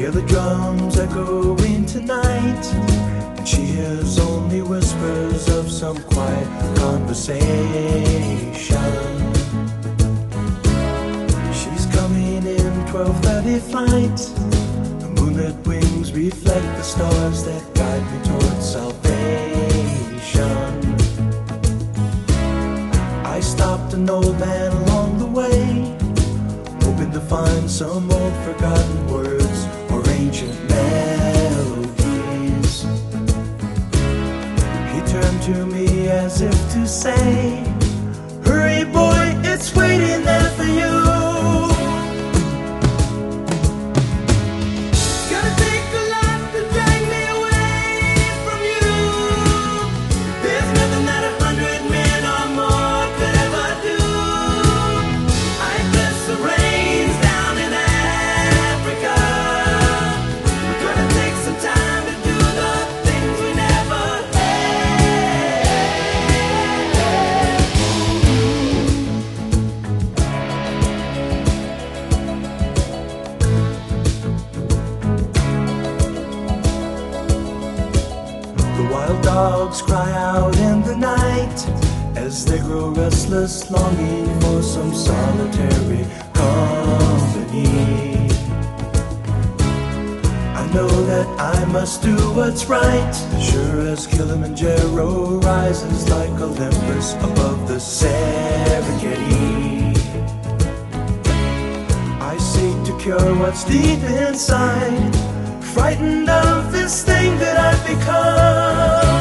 Hear the drums echoing tonight, and she hears only whispers of some quiet conversation. She's coming in 12:30 flight. The moonlit wings reflect the stars that guide me towards salvation. I stopped an old man along the way, hoping to find some old forgotten words or ancient melodies. He turned to me as if to say, "Hurry boy, it's waiting there for you." Wild dogs cry out in the night as they grow restless, longing for some solitary company. I know that I must do what's right, sure as Kilimanjaro rises like Olympus above the Serengeti. I seek to cure what's deep inside, frightened of this thing that I've become.